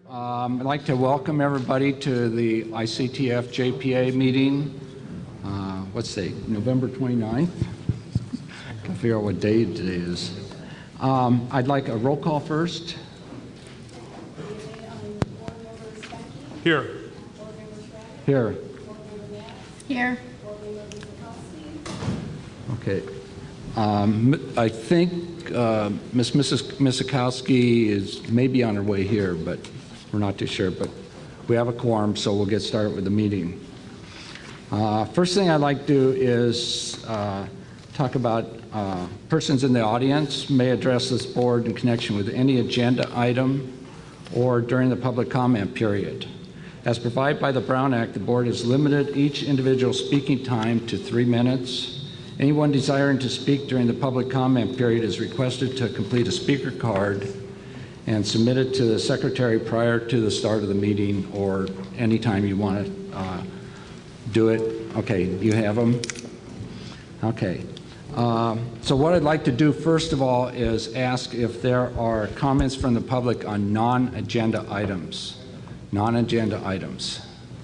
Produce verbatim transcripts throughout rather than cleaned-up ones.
Um, I'd like to welcome everybody to the I C T F J P A meeting. Uh, what's the date? November twenty-ninth. Can figure out what day today is. Um, I'd like a roll call first. Here. Here. Here. Okay. Um, I think uh, Miss Missus Misakowski is maybe on her way here, but we're not too sure. But we have a quorum, so we'll get started with the meeting. Uh, first thing I'd like to do is uh, talk about uh, persons in the audience may address this board in connection with any agenda item or during the public comment period. As provided by the Brown Act, the board has limited each individual speaking time to three minutes. Anyone desiring to speak during the public comment period is requested to complete a speaker card and submit it to the secretary prior to the start of the meeting or anytime you want to uh, do it. Okay, you have them? Okay. Uh, so what I'd like to do first of all is ask if there are comments from the public on non-agenda items. Non-agenda items.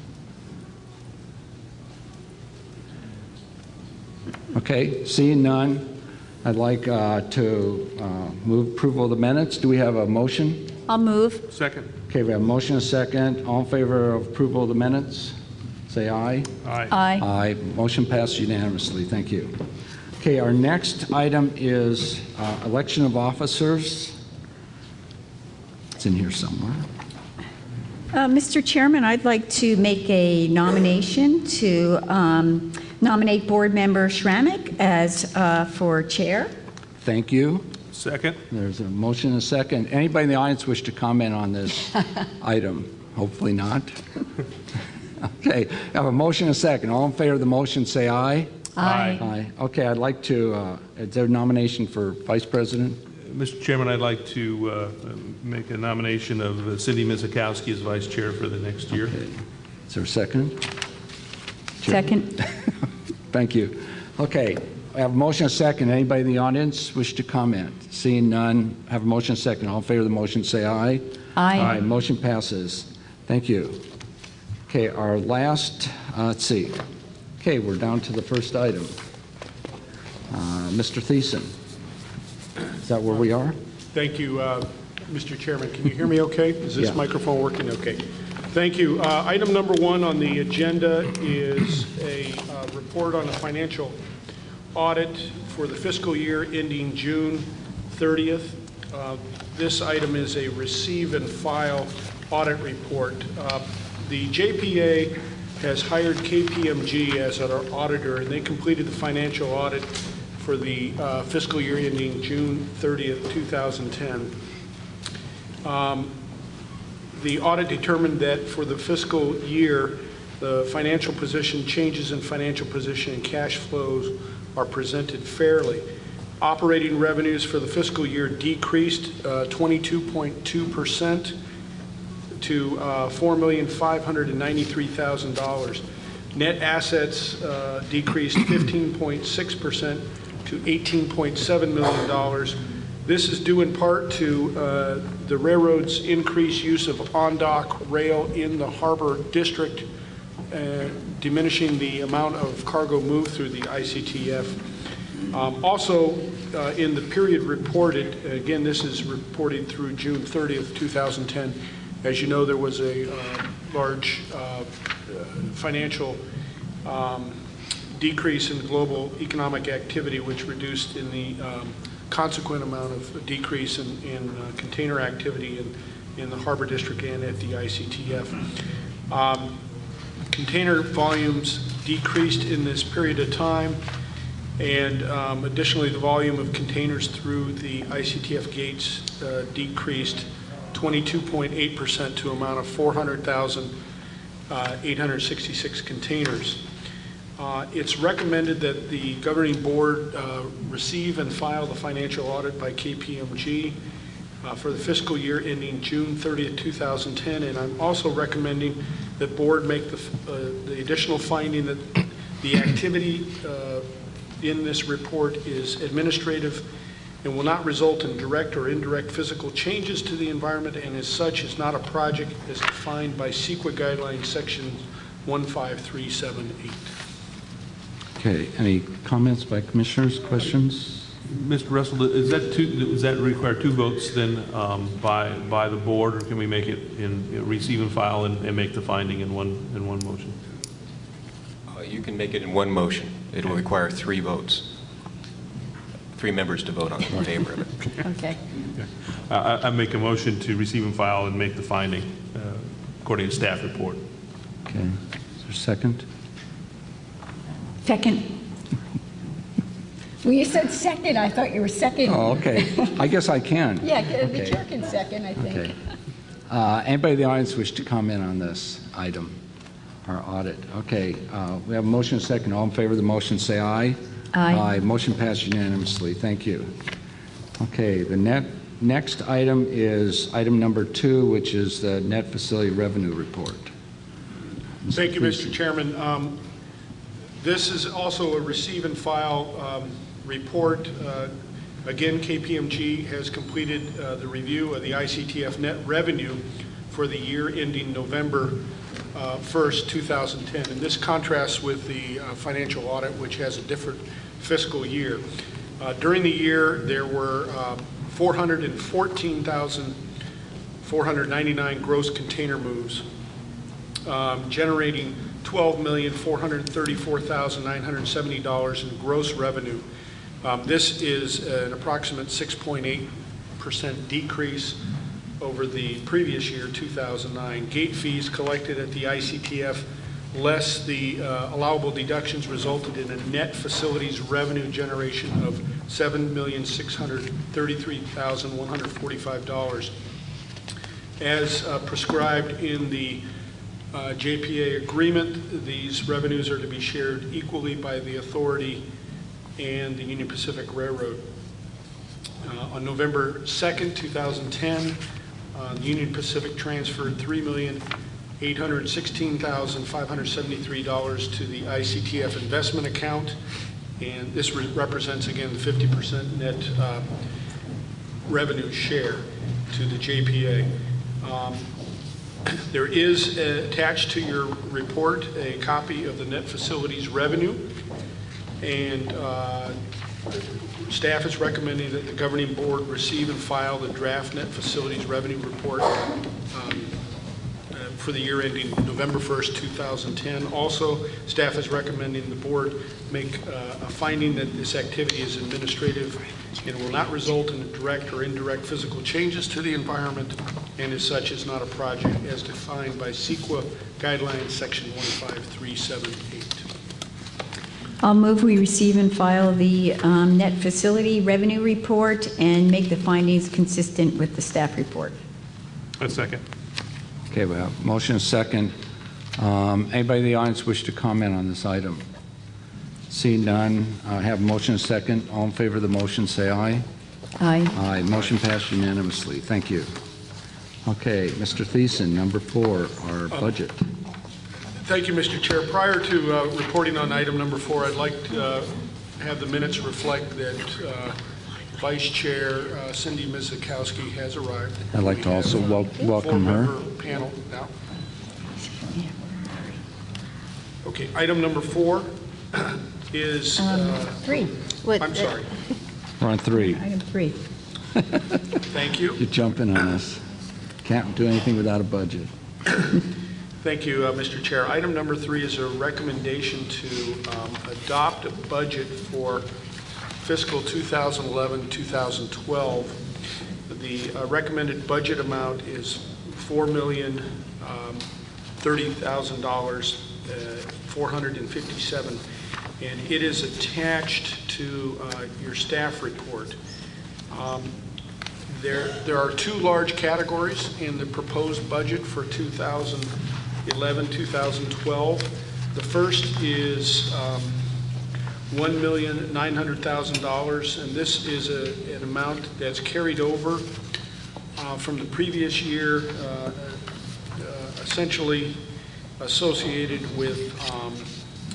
Okay, seeing none, I'd like uh, to uh, move approval of the minutes. Do we have a motion? I'll move. Second. Okay, we have a motion and a second. All in favor of approval of the minutes? Say aye. Aye. Aye. Aye. Motion passed unanimously. Thank you. Okay, our next item is uh, election of officers. It's in here somewhere. Uh, Mister Chairman, I'd like to make a nomination to um, nominate Board Member Schrammick as uh, for chair. Thank you. Second. There's a motion and a second. Anybody in the audience wish to comment on this item? Hopefully not. Okay, I have a motion and a second. All in favor of the motion say aye. Aye. Aye. Okay, I'd like to, uh, is there a nomination for Vice President? Mister Chairman, I'd like to uh, make a nomination of uh, Cindy Misakowski as Vice Chair for the next year. Okay. Is there a second? Second. Thank you. Okay, I have a motion and a second. Anybody in the audience wish to comment? Seeing none, I have a motion and a second. All in favor of the motion say aye. Aye. Aye. Motion passes. Thank you. Okay, our last, uh, let's see. Okay, we're down to the first item. Uh, Mister Thiessen. Is that where we are? Thank you, uh, Mister Chairman. Can you hear me okay? Is this Yeah. microphone working? Okay. Thank you. Uh, item number one on the agenda is a uh, report on the financial audit for the fiscal year ending June thirtieth. Uh, this item is a receive and file audit report. Uh, the J P A has hired K P M G as our auditor, and they completed the financial audit for the uh, fiscal year ending June thirtieth, two thousand ten. Um, the audit determined that for the fiscal year, the financial position, changes in financial position and cash flows are presented fairly. Operating revenues for the fiscal year decreased uh, twenty-two point two percent to uh, four million five hundred ninety-three thousand dollars. Net assets uh, decreased fifteen point six percent to eighteen point seven million dollars. This is due in part to uh, the railroad's increased use of on-dock rail in the harbor district, uh, diminishing the amount of cargo moved through the I C T F. Um, also, uh, in the period reported, again, this is reported through June thirtieth, two thousand ten. As you know, there was a uh, large uh, financial um, decrease in global economic activity, which reduced in the um, consequent amount of decrease in, in uh, container activity in, in the harbor district and at the I C T F. Um, container volumes decreased in this period of time, and um, additionally the volume of containers through the I C T F gates uh, decreased twenty-two point eight percent to an amount of four hundred thousand eight hundred sixty-six containers. Uh, it's recommended that the governing board uh, receive and file the financial audit by K P M G uh, for the fiscal year ending June thirtieth, two thousand ten, and I'm also recommending that board make the, uh, the additional finding that the activity uh, in this report is administrative and will not result in direct or indirect physical changes to the environment, and as such is not a project as defined by CEQA guidelines section one five three seven eight. Okay, any comments by commissioners, questions? Mister Russell, is that two, does that require two votes then um, by by the board, or can we make it in, you know, receive and file and, and make the finding in one in one motion? Uh, you can make it in one motion. It will require three votes, three members to vote on in favor of it. Okay. Uh, I, I make a motion to receive and file and make the finding uh, according to staff report. Okay, is there a second? Second. Well, you said second. I thought you were second. Oh, okay. I guess I can. Yeah, the Okay. chair can second, I think. Okay. Uh, Anybody in the audience wish to comment on this item, our audit? Okay, uh, we have a motion and a second. All in favor of the motion, say aye. Aye. Aye. Motion passed unanimously. Thank you. Okay, the net, next item is item number two, which is the net facility revenue report. Thank you, Mister Chairman. Um, This is also a receive and file um, report. Uh, Again, K P M G has completed uh, the review of the I C T F net revenue for the year ending November uh, first, two thousand ten. And this contrasts with the uh, financial audit, which has a different fiscal year. Uh, During the year, there were uh, four hundred fourteen thousand four hundred ninety-nine gross container moves, um, generating twelve million four hundred thirty-four thousand nine hundred seventy dollars in gross revenue. Um, this is an approximate six point eight percent decrease over the previous year, two thousand nine. Gate fees collected at the I C T F less the uh, allowable deductions resulted in a net facilities revenue generation of seven million six hundred thirty-three thousand one hundred forty-five dollars. As uh, prescribed in the uh, J P A agreement, these revenues are to be shared equally by the authority and the Union Pacific Railroad. Uh, on November second, two thousand ten, uh, the Union Pacific transferred three million eight hundred sixteen thousand five hundred seventy-three dollars to the I C T F investment account, and this re represents again the fifty percent net uh, revenue share to the J P A. Um, there is uh, attached to your report a copy of the net facilities revenue, and uh, staff is recommending that the governing board receive and file the draft net facilities revenue report um, uh, for the year ending November first, two thousand ten. Also, staff is recommending the board make uh, a finding that this activity is administrative and will not result in direct or indirect physical changes to the environment, and as such is not a project as defined by CEQA guidelines section one five three seven eight. I'll move we receive and file the um, net facility revenue report and make the findings consistent with the staff report. A second. Okay, we have motion and second. Um, Anybody in the audience wish to comment on this item? See none. I have motion and second. All in favor of the motion, say aye. Aye. Aye. Motion passed unanimously. Thank you. Okay, Mister Thiessen, number four, our budget. Thank you, Mister Chair. Prior to uh, reporting on item number four, I'd like to uh, have the minutes reflect that uh, Vice Chair uh, Cindy Mizakowski has arrived. I'd like to also We have wel- a welcome her. four-member panel now. Okay, item number four is, uh, Three. What- I'm sorry. We're on three. Item three. Thank you. You're jumping on us. Can't do anything without a budget. Thank you, uh, Mister Chair. Item number three is a recommendation to um, adopt a budget for fiscal two thousand eleven, two thousand twelve. The uh, recommended budget amount is four million thirty thousand dollars, four hundred fifty-seven, and it is attached to uh, your staff report. Um, There, there are two large categories in the proposed budget for two thousand eleven, two thousand twelve. The first is um, one million nine hundred thousand dollars, and this is a, an amount that's carried over uh, from the previous year, uh, uh, essentially associated with, um,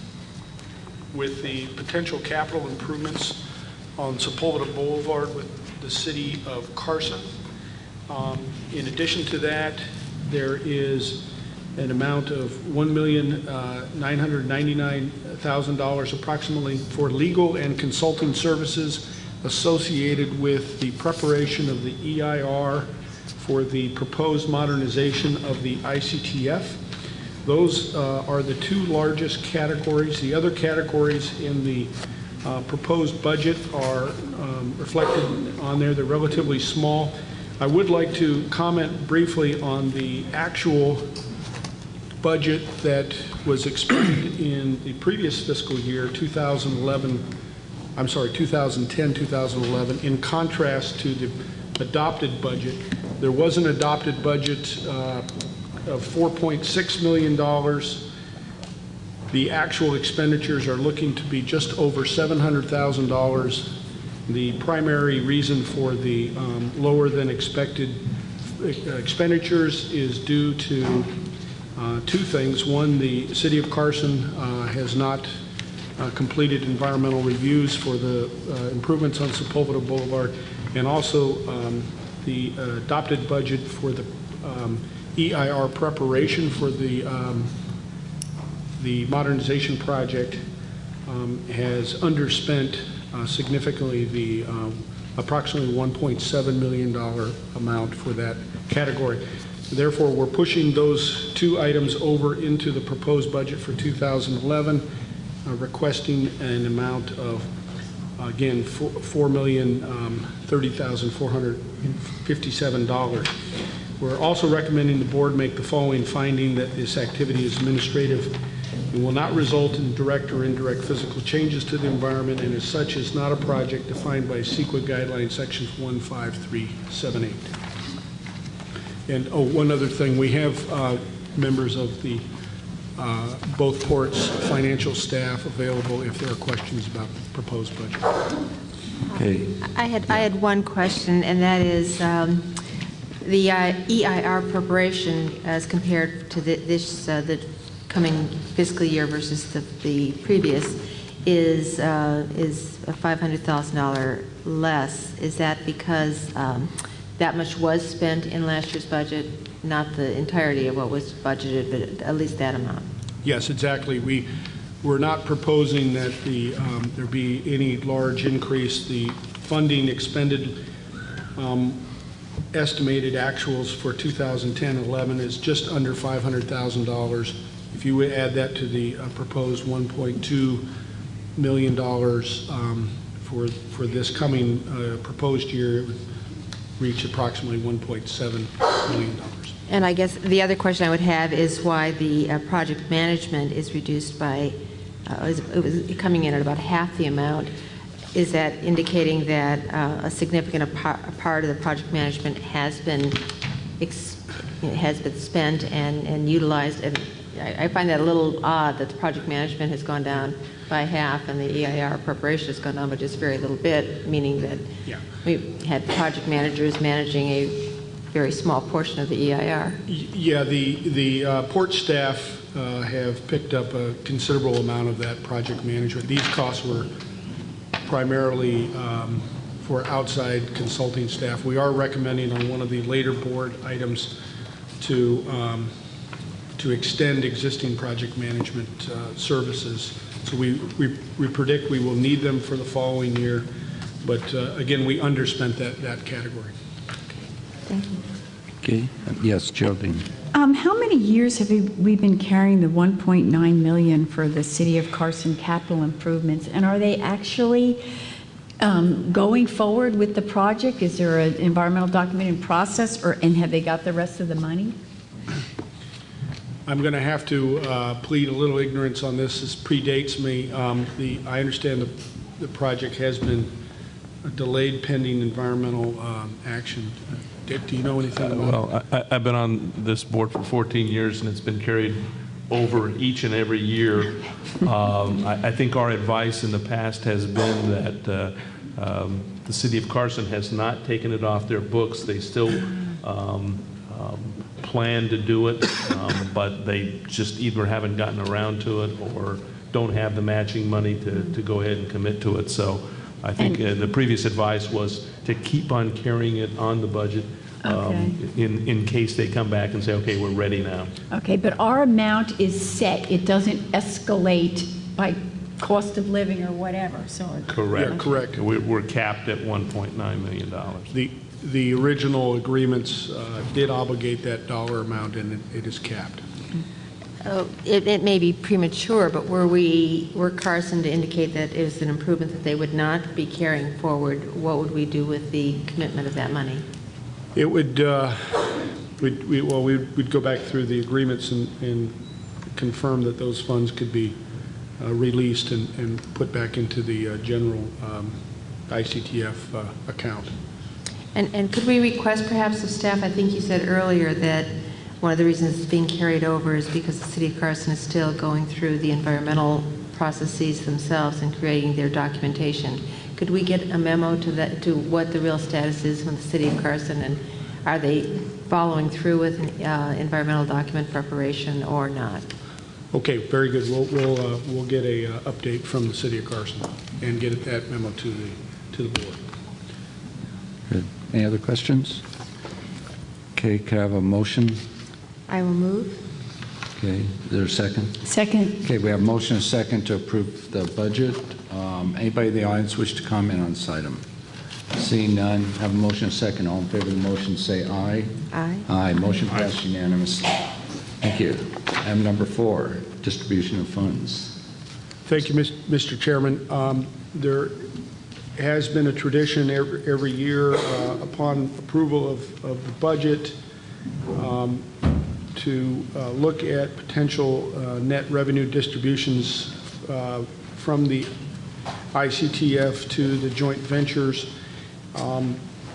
with the potential capital improvements on Sepulveda Boulevard with the city of Carson. Um, in addition to that, there is an amount of one million nine hundred ninety-nine thousand dollars approximately for legal and consulting services associated with the preparation of the E I R for the proposed modernization of the I C T F. Those uh, are the two largest categories. The other categories in the uh, proposed budget are um, reflected on there. They're relatively small. I would like to comment briefly on the actual budget that was expended in the previous fiscal year, two thousand eleven, I'm sorry, two thousand ten, two thousand eleven, in contrast to the adopted budget. There was an adopted budget uh, of four point six million dollars. The actual expenditures are looking to be just over seven hundred thousand dollars. The primary reason for the um, lower than expected expenditures is due to uh, two things. One, the City of Carson uh, has not uh, completed environmental reviews for the uh, improvements on Sepulveda Boulevard, and also um, the uh, adopted budget for the um, E I R preparation for the um, the modernization project um, has underspent uh, significantly the um, approximately one point seven million dollars amount for that category. Therefore, we're pushing those two items over into the proposed budget for two thousand eleven, uh, requesting an amount of, again, four million thirty thousand four hundred fifty-seven dollars. We're also recommending the board make the following finding: that this activity is administrative and will not result in direct or indirect physical changes to the environment, and as such is not a project defined by CEQA guidelines sections one five three seven eight. And oh, one other thing, we have uh, members of the uh, both ports financial staff available if there are questions about the proposed budget. Okay. I had I had one question, and that is um, the uh, E I R preparation as compared to the, this uh, the coming fiscal year versus the, the previous is uh, is five hundred thousand dollars less. Is that because um, that much was spent in last year's budget, not the entirety of what was budgeted, but at least that amount? Yes, exactly. We we're not proposing that the um, there be any large increase. The funding expended, um, estimated actuals for two thousand ten eleven is just under five hundred thousand dollars. If you would add that to the uh, proposed one point two million dollars um, for for this coming uh, proposed year, it would reach approximately one point seven million dollars. And I guess the other question I would have is why the uh, project management is reduced by, uh, is, it was coming in at about half the amount. Is that indicating that uh, a significant a part of the project management has been ex has been spent and, and utilized? And I, I find that a little odd that the project management has gone down by half and the E I R preparation has gone down by just very little bit, meaning that yeah. we had project managers managing a very small portion of the E I R. Yeah, the, the uh, port staff uh, have picked up a considerable amount of that project management. These costs were primarily um, for outside consulting staff. We are recommending on one of the later board items to, um, to extend existing project management uh, services. So we, we, we predict we will need them for the following year, but uh, again, we underspent that, that category. Thank you. Okay. Yes, Geraldine. Um, how many years have we, we been carrying the one point nine million dollars for the City of Carson capital improvements? And are they actually um, going forward with the project? Is there an environmental documenting process, or and have they got the rest of the money? I'm going to have to uh, plead a little ignorance on this. This predates me. Um, the, I understand the, the project has been delayed pending environmental um, action. Dick, do you know anything about Uh, well, I, I've been on this board for fourteen years, and it's been carried over each and every year. Um, I, I think our advice in the past has been that uh, um, the City of Carson has not taken it off their books. They still um, um, plan to do it, um, but they just either haven't gotten around to it or don't have the matching money to, to go ahead and commit to it. So I think And- uh, the previous advice was to keep on carrying it on the budget um, Okay. in, in case they come back and say, okay, we're ready now. Okay, but our amount is set. It doesn't escalate by cost of living or whatever, so. it- Correct. Yeah, correct. We're, we're capped at one point nine million dollars. The, the original agreements uh, did obligate that dollar amount, and it- it is capped. Oh, It, it may be premature, but were we, were Carson to indicate that it was an improvement that they would not be carrying forward, what would we do with the commitment of that money? It would, uh, we'd, we, well, we'd we'd go back through the agreements and, and confirm that those funds could be uh, released and, and put back into the uh, general um, I C T F uh, account. And, and could we request perhaps of staff, I think you said earlier that one of the reasons it's being carried over is because the City of Carson is still going through the environmental processes themselves and creating their documentation. Could we get a memo to that, to what the real status is from the City of Carson, and are they following through with uh, environmental document preparation or not? Okay, very good. We'll, we'll, uh, we'll get a uh, update from the City of Carson and get that memo to the, to the board. Good. Any other questions? Okay, can I have a motion? I will move. Okay, is there a second? Second. Okay, we have a motion and a second to approve the budget. Um, Anybody in the audience wish to comment on this item? Seeing none, have a motion and a second. All in favor of the motion, say aye. Aye. Aye, motion passed unanimously. Thank you. Item number four, distribution of funds. Thank you, Mis- Mister Chairman. Um, There has been a tradition every, every year uh, upon approval of, of the budget um, to uh, look at potential uh, net revenue distributions uh, from the I C T F to the joint ventures. Um,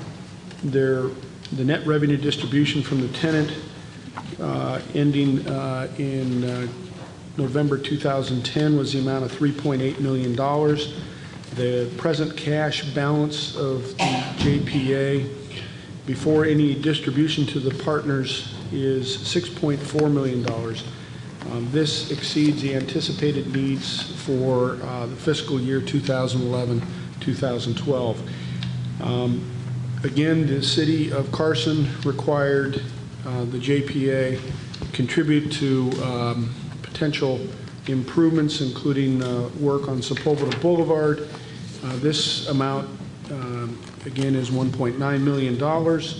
there, the net revenue distribution from the tenant uh, ending uh, in uh, November two thousand ten was the amount of three point eight million dollars. The present cash balance of the J P A before any distribution to the partners is six point four million dollars. Um, this exceeds the anticipated needs for uh, the fiscal year two thousand eleven two thousand twelve. Um, again, the City of Carson required uh, the J P A contribute to um, potential improvements, including uh, work on Sepulveda Boulevard. Uh, this amount, um, again, is one point nine million dollars.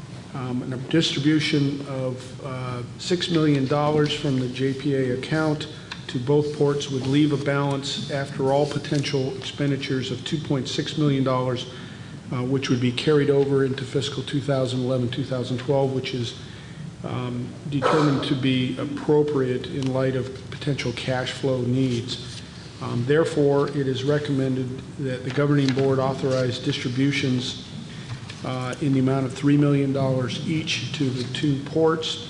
Um, and a distribution of uh, six million dollars from the J P A account to both ports would leave a balance after all potential expenditures of two point six million dollars, uh, which would be carried over into fiscal two thousand eleven two thousand twelve, which is um, determined to be appropriate in light of potential cash flow needs. Um, therefore, it is recommended that the governing board authorize distributions uh, in the amount of three million dollars each to the two ports,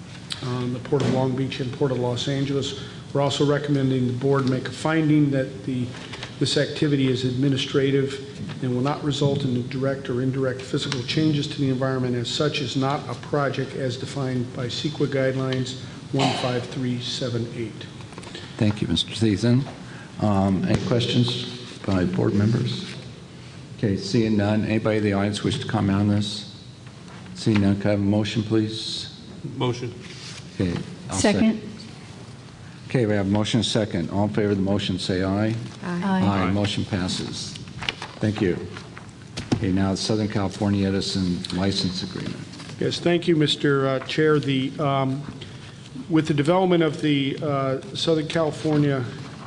um, the Port of Long Beach and Port of Los Angeles. We're also recommending the board make a finding that the this activity is administrative and will not result in direct or indirect physical changes to the environment. As such, is not a project as defined by CEQA guidelines one five three seven eight. Thank you, Mister Thiessen. Um, any questions by board members? Okay, seeing none. Anybody in the audience wish to comment on this? Seeing none, can I have a motion, please? Motion. Okay. I'll Second. sec- Okay, we have a motion and a second. All in favor of the motion, say aye. Aye. Motion passes. Thank you. Okay, now the Southern California Edison license agreement. Yes, thank you, Mister Uh, Chair. The, um, with the development of the uh, Southern California,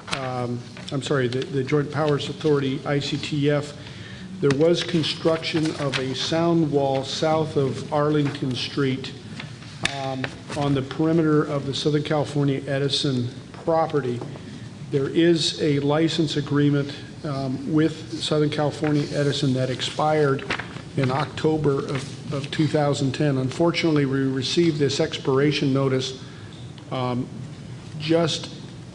um, I'm sorry, the, the Joint Powers Authority, I C T F, there was construction of a sound wall south of Arlington Street um, on the perimeter of the Southern California Edison property. There is a license agreement um, with Southern California Edison that expired in October of, of two thousand ten. Unfortunately, we received this expiration notice um, just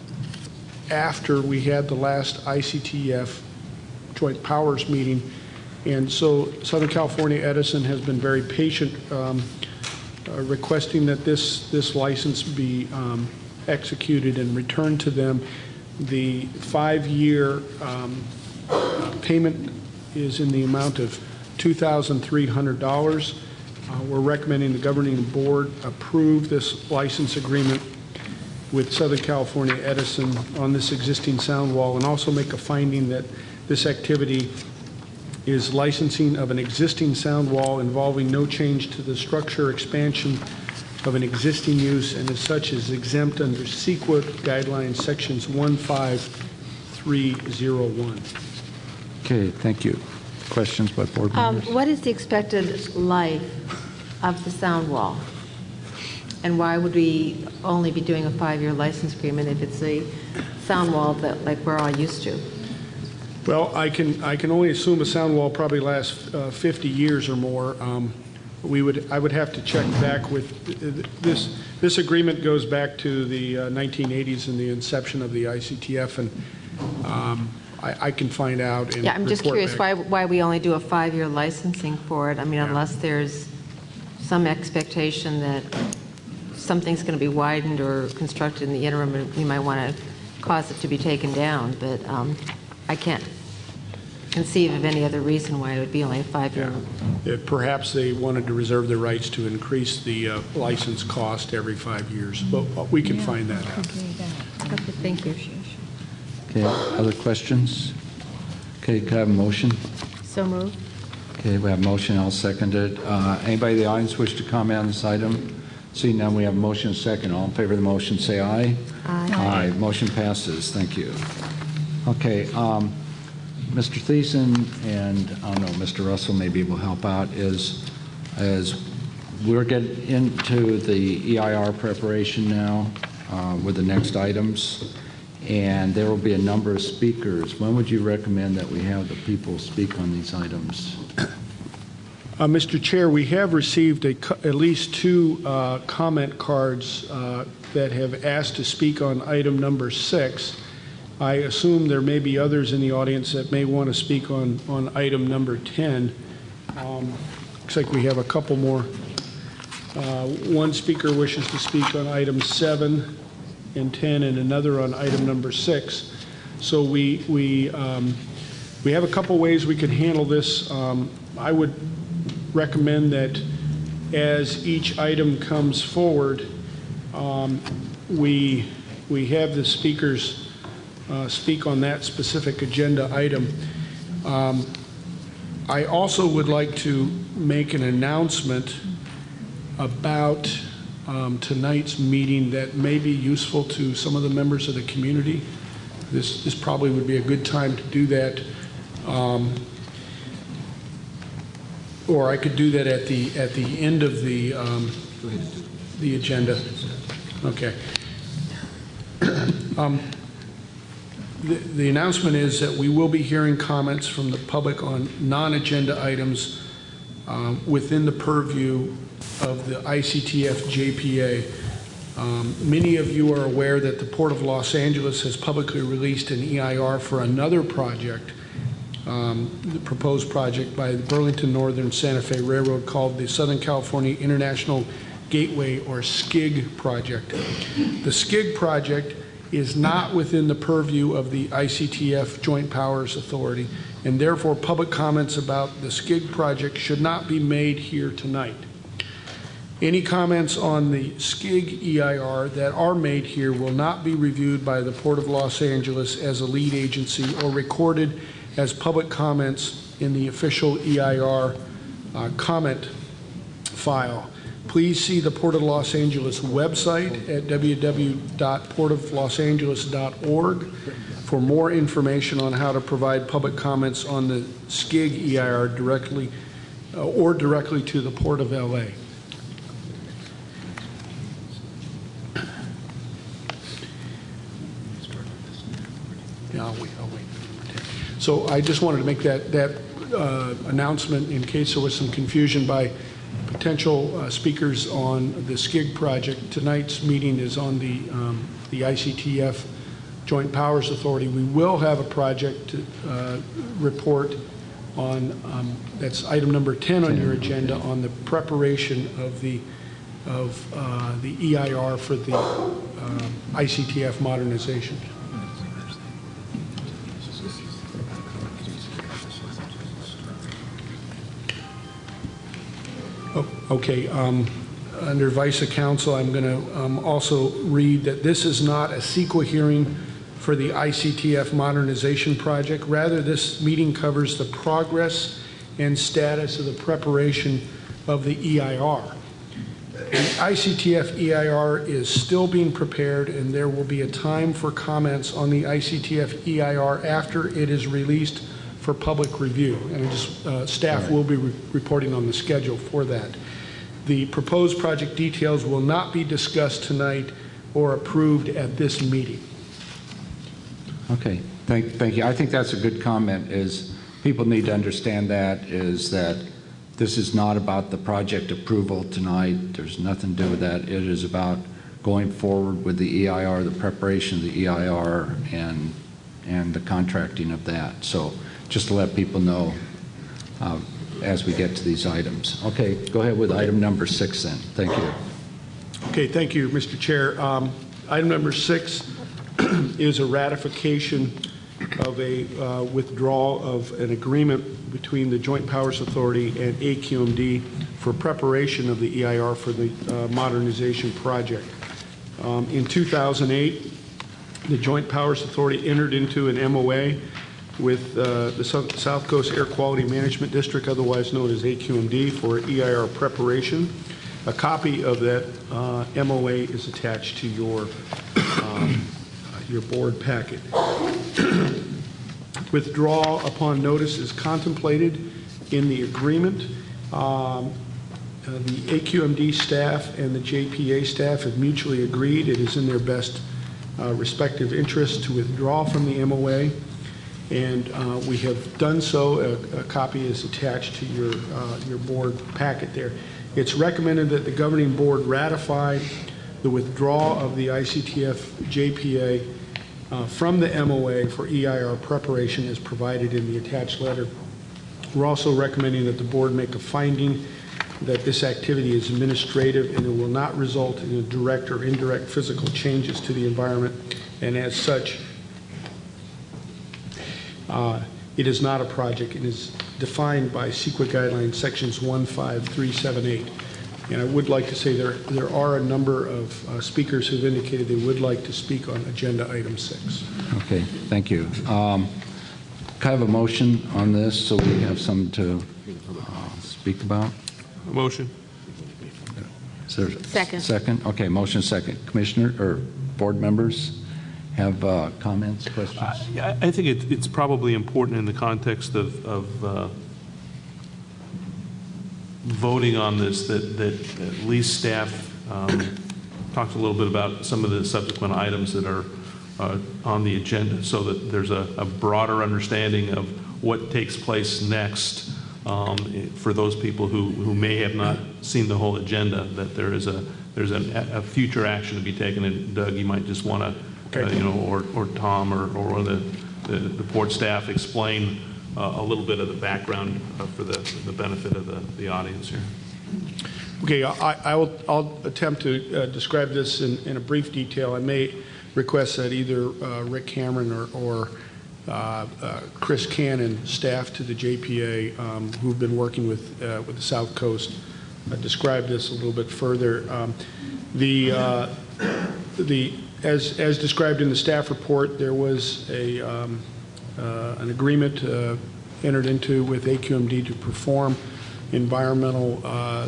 after we had the last I C T F Joint Powers meeting, and so Southern California Edison has been very patient, um, uh, requesting that this this license be um, executed and returned to them. The five-year um, uh, payment is in the amount of two thousand three hundred dollars. Uh, We're recommending the governing board approve this license agreement with Southern California Edison on this existing sound wall, and also make a finding that this activity is licensing of an existing sound wall involving no change to the structure, expansion of an existing use, and as such is exempt under CEQA guidelines sections one five three zero one. Okay, thank you. Questions by board Um, members? What is the expected life of the sound wall? And why would we only be doing a five-year license agreement if it's a sound wall that, like we're all used to? Well, I can, I can only assume a sound wall probably lasts uh, fifty years or more. Um, We would, I would have to check back with, this, this agreement goes back to the uh, nineteen eighties and the inception of the I C T F, and um, I, I can find out and Yeah, I'm just report curious back. why, why we only do a five-year licensing for it. I mean, unless there's some expectation that something's going to be widened or constructed in the interim, and we might want to cause it to be taken down, but um, I can't conceive of any other reason why it would be only a five-year. Yeah, perhaps they wanted to reserve their rights to increase the uh, license cost every five years, but we can find that out. Okay, thank you. Okay, other questions? Okay, could I have a motion? So moved. Okay, we have a motion, I'll second it. Uh, Anybody in the audience wish to comment on this item? Seeing none, we have a motion and a second. All in favor of the motion, say aye. Aye. Aye. Motion passes. Thank you. Okay, um, Mister Thiessen and, I don't know, Mister Russell maybe will help out, is as we're getting into the E I R preparation now uh, with the next items, and there will be a number of speakers. When would you recommend that we have the people speak on these items? Uh, Mister Chair, we have received a, co- at least two uh, comment cards uh, that have asked to speak on item number six. I assume there may be others in the audience that may want to speak on, on item number ten. Um, looks like we have a couple more. Uh, one speaker wishes to speak on items seven and ten, and another on item number six. So we we um, we have a couple ways we could handle this. Um, I would recommend that as each item comes forward, um, we we have the speakers uh, speak on that specific agenda item. Um, I also would like to make an announcement about um, tonight's meeting that may be useful to some of the members of the community. This this probably would be a good time to do that. Um, Or I could do that at the at the end of the um, the agenda. Okay. um, the, the announcement is that we will be hearing comments from the public on non-agenda items um, within the purview of the I C T F J P A. Um, many of you are aware that the Port of Los Angeles has publicly released an E I R for another project. Um, the proposed project by the Burlington Northern Santa Fe Railroad called the Southern California International Gateway, or S C I G project. The S C I G project is not within the purview of the I C T F Joint Powers Authority, and therefore public comments about the S C I G project should not be made here tonight. Any comments on the S C I G E I R that are made here will not be reviewed by the Port of Los Angeles as a lead agency or recorded as public comments in the official E I R uh, comment file. Please see the Port of Los Angeles website at w w w dot port of los angeles dot org for more information on how to provide public comments on the S C I G E I R directly uh, or directly to the Port of L A. Yeah, I'll wait, I'll wait. So I just wanted to make that, that uh, announcement in case there was some confusion by potential uh, speakers on the S C I G project. Tonight's meeting is on the, um, the I C T F Joint Powers Authority. We will have a project uh, report on, um, that's item number ten on your agenda, on the preparation of the, of uh, the E I R for the uh, I C T F modernization. Oh, okay. Um, under Vice of Counsel, I'm going to um, also read that this is not a CEQA hearing for the I C T F modernization project. Rather, this meeting covers the progress and status of the preparation of the E I R. The I C T F E I R is still being prepared, and there will be a time for comments on the I C T F E I R after it is released for public review. And just, uh, staff will be re reporting on the schedule for that. The proposed project details will not be discussed tonight or approved at this meeting. Okay, thank, thank you. I think that's a good comment, is people need to understand that, is that this is not about the project approval tonight. There's nothing to do with that. It is about going forward with the E I R, the preparation of the E I R, and, and the contracting of that. So just to let people know uh, as we get to these items. Okay, go ahead with item number six then. Thank you. Okay, thank you, Mister Chair. Um, item number six is a ratification of a uh, withdrawal of an agreement between the Joint Powers Authority and A Q M D for preparation of the E I R for the uh, modernization project. Um, in two thousand eight, the Joint Powers Authority entered into an M O A with uh, the South Coast Air Quality Management District, otherwise known as A Q M D, for E I R preparation. A copy of that uh, M O A is attached to your um, your board packet. Withdrawal upon notice is contemplated in the agreement. Um, uh, the A Q M D staff and the J P A staff have mutually agreed it is in their best uh, respective interests to withdraw from the M O A, and uh, we have done so. A, a copy is attached to your, uh, your board packet there. It's recommended that the governing board ratify the withdrawal of the I C T F J P A uh, from the M O A for E I R preparation as provided in the attached letter. We're also recommending that the board make a finding that this activity is administrative and it will not result in a direct or indirect physical changes to the environment, and as such, uh, it is not a project. It is defined by CEQA guidelines sections one five three seven eight. And I would like to say there, there are a number of uh, speakers who have indicated they would like to speak on agenda item six. Okay, thank you. Um, can I have a motion on this so we have something to uh, speak about? Motion. Is there Second. Second? Okay, motion second. Commissioner or board members have uh, comments, questions? I, I think it, it's probably important in the context of, of uh, voting on this that, that at least staff um, talks a little bit about some of the subsequent items that are uh, on the agenda, so that there's a, a broader understanding of what takes place next um, for those people who, who may have not seen the whole agenda, that there is a there's a, a future action to be taken. And Doug, you might just want to, uh, you know, or, or Tom or, or one of the, the, the board staff explain Uh, a little bit of the background uh, for the, the benefit of the, the audience here. Okay, I, I will, I'll attempt to uh, describe this in, in a brief detail. I may request that either uh, Rick Cameron or, or uh, uh, Chris Cannon, staff to the J P A, um, who've been working with, uh, with the South Coast, uh, describe this a little bit further. Um, the, uh, the, as, as described in the staff report, there was a um, Uh, an agreement uh, entered into with A Q M D to perform environmental uh, uh,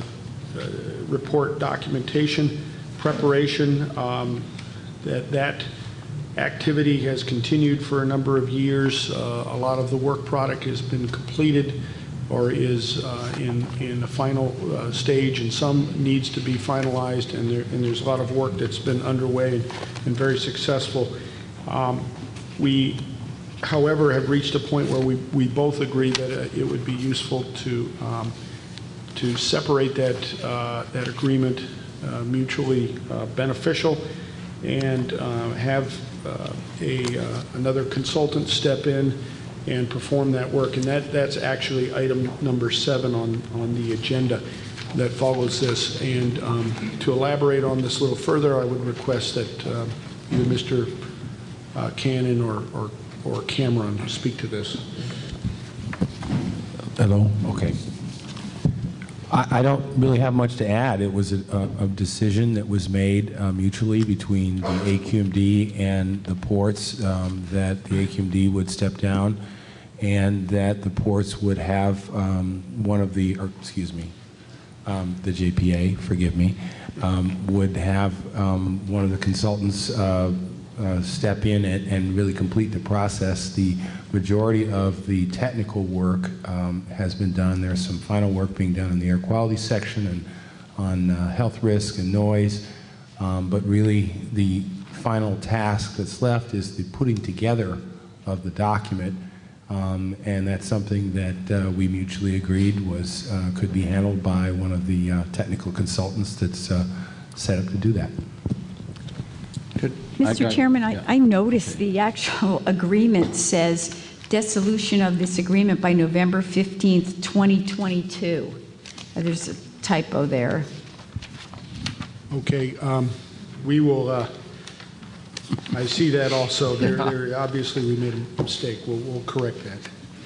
report documentation preparation. Um, that that activity has continued for a number of years. Uh, a lot of the work product has been completed or is uh, in in the final uh, stage, and some needs to be finalized. And there and there's a lot of work that's been underway and, and very successful. Um, we. However, have reached a point where we, we both agree that uh, it would be useful to um, to separate that uh, that agreement uh, mutually uh, beneficial, and uh, have uh, a uh, another consultant step in and perform that work. And that that's actually item number seven on on the agenda that follows this. And um, to elaborate on this a little further, I would request that uh, either Mister Uh, Cannon or, or or Cameron speak to this. Hello. Okay. I, I don't really have much to add. It was a, a, a decision that was made uh, mutually between the A Q M D and the ports um, that the A Q M D would step down and that the ports would have um, one of the, or excuse me, um, the J P A, forgive me, um, would have um, one of the consultants uh, uh, step in and, and really complete the process. The majority of the technical work um, has been done. There's some final work being done in the air quality section and on uh, health risk and noise, um, but really the final task that's left is the putting together of the document. Um, and that's something that uh, we mutually agreed was uh, could be handled by one of the uh, technical consultants that's uh, set up to do that. Good. Mister I got- Chairman, yeah. I, I noticed the actual agreement says dissolution of this agreement by November fifteenth, twenty twenty-two. Uh, There's a typo there. Okay, um, we will, uh, I see that also. There, there, obviously, we made a mistake. We'll, we'll correct that.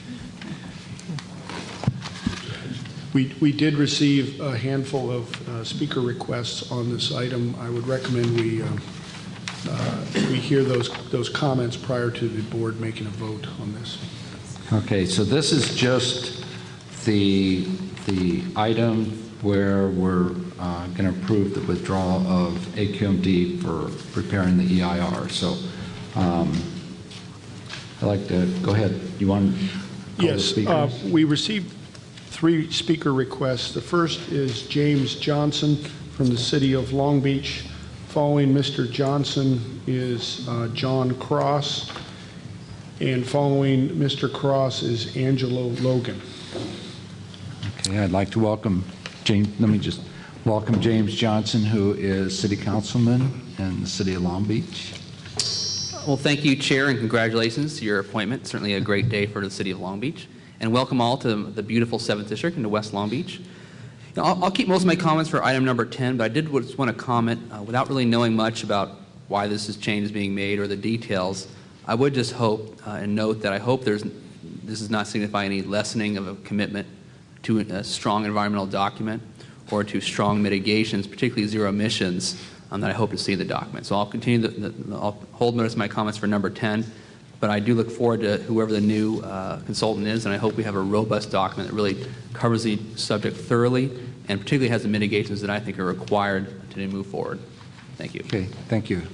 We, we did receive a handful of uh, speaker requests on this item. I would recommend we, uh, uh, we hear those, those comments prior to the board making a vote on this. Okay, so this is just the, the item where we're uh, going to approve the withdrawal of A Q M D for preparing the E I R. So um, I'd like to, go ahead. You want to call Yes, the uh, speakers? we received three speaker requests. The first is James Johnson from the city of Long Beach. Following Mister Johnson is uh, John Cross. And following Mister Cross is Angelo Logan. Okay, I'd like to welcome James, let me just welcome James Johnson, who is city councilman in the city of Long Beach. Well, thank you, Chair, and congratulations to your appointment. Certainly a great day for the city of Long Beach. And welcome all to the beautiful seventh District into West Long Beach. Now, I'll, I'll keep most of my comments for item number ten, but I did just want to comment, uh, without really knowing much about why this is change is being made or the details, I would just hope uh, and note that I hope there's, this does not signify any lessening of a commitment to a strong environmental document or to strong mitigations, particularly zero emissions, um, that I hope to see in the document. So I'll continue, the, the, I'll hold notice of my comments for number ten, but I do look forward to whoever the new uh, consultant is, and I hope we have a robust document that really covers the subject thoroughly and particularly has the mitigations that I think are required to move forward. Thank you. Okay, thank you.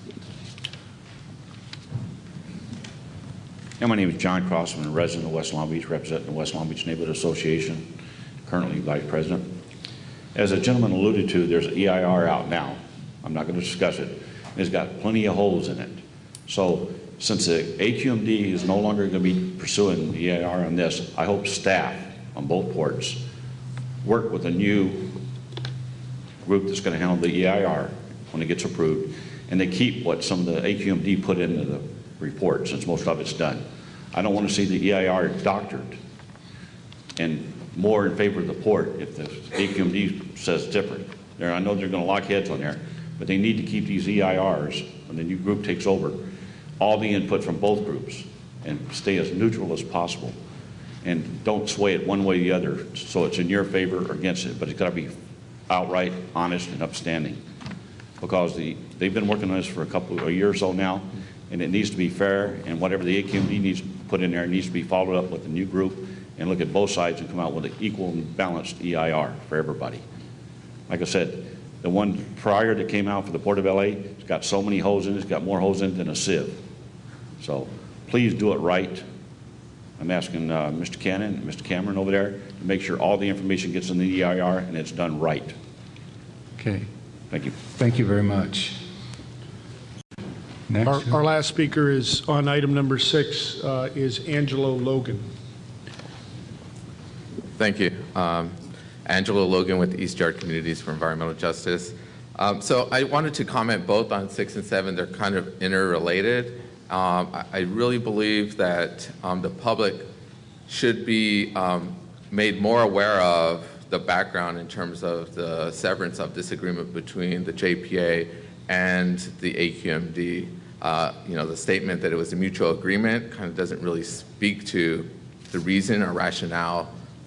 Yeah, my name is John Cross. I'm a resident of West Long Beach, representing the West Long Beach Neighborhood Association, currently vice president. As a gentleman alluded to, there's an E I R out now. I'm not going to discuss it. It's got plenty of holes in it. So since the A Q M D is no longer going to be pursuing the E I R on this, I hope staff on both ports work with a new group that's going to handle the E I R when it gets approved, and they keep what some of the A Q M D put into the report, since most of it's done. I don't want to see the E I R doctored and more in favor of the port if the A Q M D says different. There, I know they're going to lock heads on there, but they need to keep these E I Rs, when the new group takes over, all the input from both groups and stay as neutral as possible. And don't sway it one way or the other so it's in your favor or against it, but it's got to be outright honest and upstanding. Because the, they've been working on this for a couple of years or so now, and it needs to be fair, and whatever the A Q M D needs to put in there needs to be followed up with the new group and look at both sides and come out with an equal and balanced E I R for everybody. Like I said, the one prior that came out for the Port of L A, it's got so many holes in it, it's got more holes in it than a sieve. So please do it right. I'm asking uh, Mister Cannon and Mister Cameron over there to make sure all the information gets in the E I R and it's done right. Okay. Thank you. Thank you very much. Next. Our, our last speaker is on item number six uh, is Angelo Logan. Thank you. Um, Angelo Logan with East Yard Communities for Environmental Justice. Um, so I wanted to comment both on six and seven. They're kind of interrelated. Um, I, I really believe that um, the public should be um, made more aware of the background in terms of the severance of this agreement between the J P A and the A Q M D. Uh, you know, the statement that it was a mutual agreement kind of doesn't really speak to the reason or rationale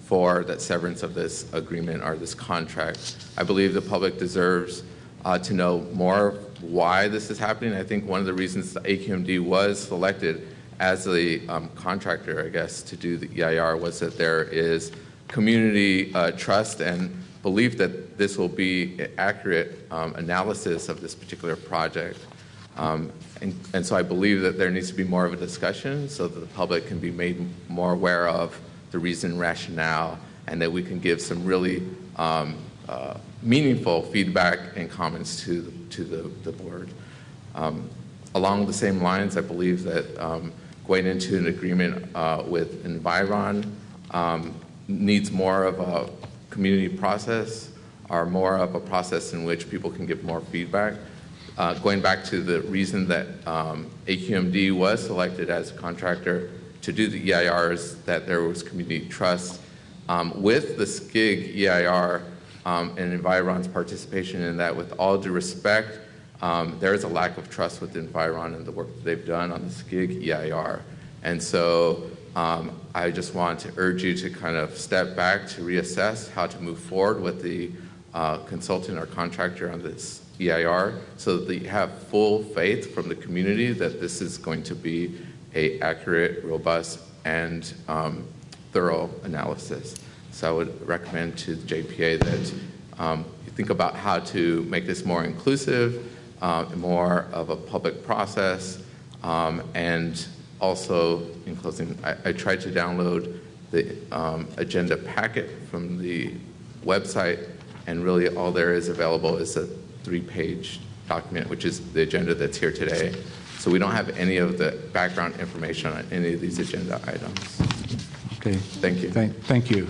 for that severance of this agreement or this contract. I believe the public deserves uh, to know more why this is happening. I think one of the reasons the A Q M D was selected as the um, contractor, I guess, to do the E I R was that there is community uh, trust and belief that this will be an accurate um, analysis of this particular project. Um, and, and so I believe that there needs to be more of a discussion so that the public can be made more aware of the reason, rationale, and that we can give some really um, uh, meaningful feedback and comments to the, to the, the board. Um, along the same lines, I believe that um, going into an agreement uh, with Environ um, needs more of a community process or more of a process in which people can give more feedback. Uh, going back to the reason that um, A Q M D was selected as a contractor to do the E I Rs, that there was community trust. Um, with the S C I G E I R um, and Environ's participation in that, with all due respect, um, there is a lack of trust with Environ and the work that they've done on the S C I G E I R. And so um, I just want to urge you to kind of step back to reassess how to move forward with the uh, consultant or contractor on this E I R so that you have full faith from the community that this is going to be a accurate, robust, and um, thorough analysis. So I would recommend to the J P A that um, you think about how to make this more inclusive, uh, more of a public process, um, and also, in closing, I, I tried to download the um, agenda packet from the website, and really all there is available is a three-page document, which is the agenda that's here today. So we don't have any of the background information on any of these agenda items. Okay. Thank you. Thank, thank you.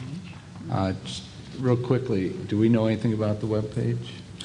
Uh, just real quickly, do we know anything about the webpage?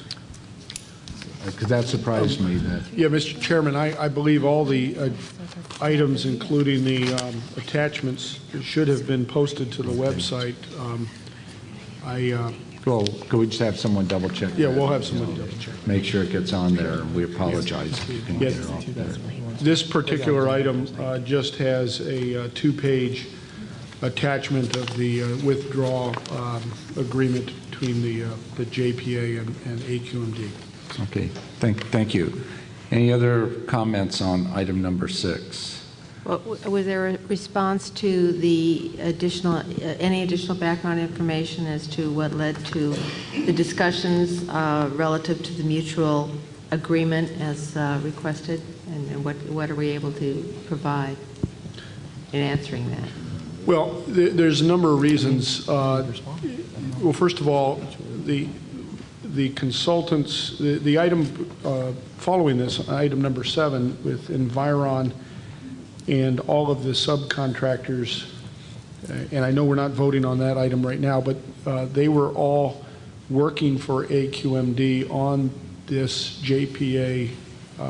Because that surprised me. That Yeah, Mister Chairman, I, I believe all the uh, items, including the um, attachments, should have been posted to the website. Um, I, uh, well, could we just have someone double check? yeah, that? we'll have someone double check. Make sure it gets on there, and we apologize if you can get it off there. This particular item uh, just has a uh, two-page attachment of the uh, withdrawal um, agreement between the, uh, the J P A and, and A Q M D. Okay, thank, thank you. Any other comments on item number six? Well, w- was there a response to the additional, uh, any additional background information as to what led to the discussions uh, relative to the mutual agreement as uh, requested, and, and what, what are we able to provide in answering that? Well, th- there's a number of reasons. Uh, well, first of all, the the consultants, the, the item uh, following this, item number seven, with Environ and all of the subcontractors, uh, and I know we're not voting on that item right now, but uh, they were all working for A Q M D on this J P A uh,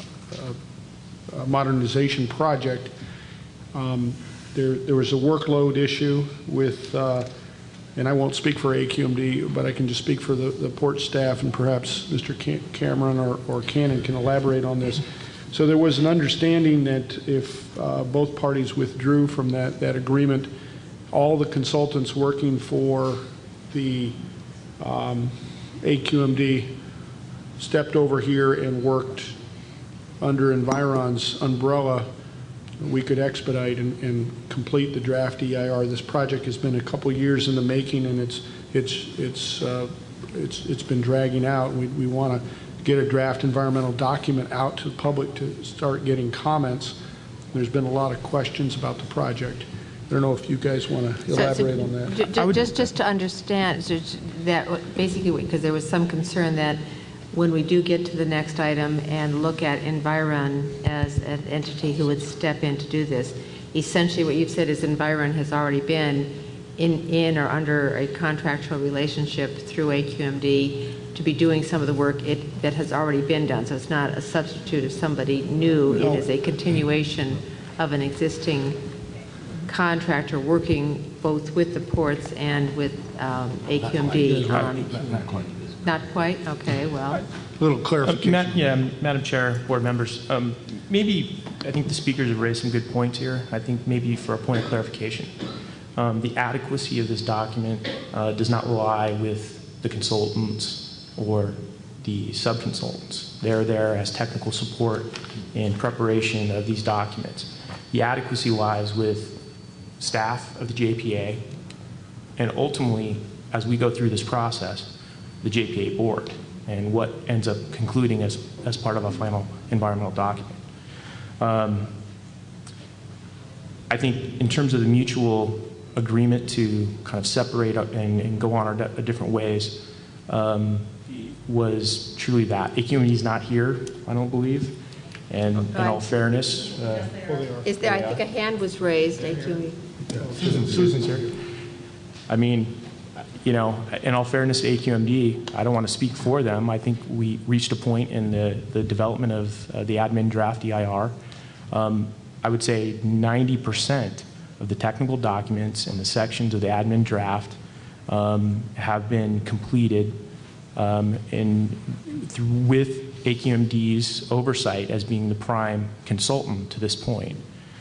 uh, modernization project. Um, there, there was a workload issue with, uh, and I won't speak for A Q M D, but I can just speak for the, the port staff, and perhaps Mister Cam- Cameron or, or Cannon can elaborate on this. So there was an understanding that if uh, both parties withdrew from that, that agreement, all the consultants working for the um, A Q M D stepped over here and worked under Environ's umbrella, we could expedite and, and complete the draft E I R. This project has been a couple years in the making, and it's it's it's uh, it's it's been dragging out. We we want to get a draft environmental document out to the public to start getting comments. There's been a lot of questions about the project. I don't know if you guys want to elaborate so, so, on that. J- j- just just to understand so that basically, because there was some concern that when we do get to the next item and look at Environ as an entity who would step in to do this, essentially what you've said is Environ has already been in, in or under a contractual relationship through A Q M D to be doing some of the work it, that has already been done. So it's not a substitute of somebody new. No. It is a continuation of an existing contractor working both with the ports and with um, A Q M D on... Not quite. Not quite? Okay, well. A little clarification. Uh, Ma- yeah, Madam Chair, board members, um, maybe I think the speakers have raised some good points here. I think maybe for a point of clarification. um, the adequacy of this document uh, does not lie with the consultants or the sub-consultants. They're there as technical support in preparation of these documents. The adequacy lies with staff of the J P A, and ultimately, as we go through this process, the J P A board, and what ends up concluding as, as part of a final environmental document. Um, I think in terms of the mutual agreement to kind of separate up and, and go on our de- different ways um, was truly that. A Q M D is not here, I don't believe, and in all fairness. Uh, Is there, I think a hand was raised, A Q M D. Susan, Susan's here. I mean, you know, in all fairness to A Q M D, I don't want to speak for them. I think we reached a point in the, the development of uh, the admin draft E I R. Um, I would say ninety percent of the technical documents and the sections of the admin draft um, have been completed um, in, through, with A Q M D's oversight as being the prime consultant to this point.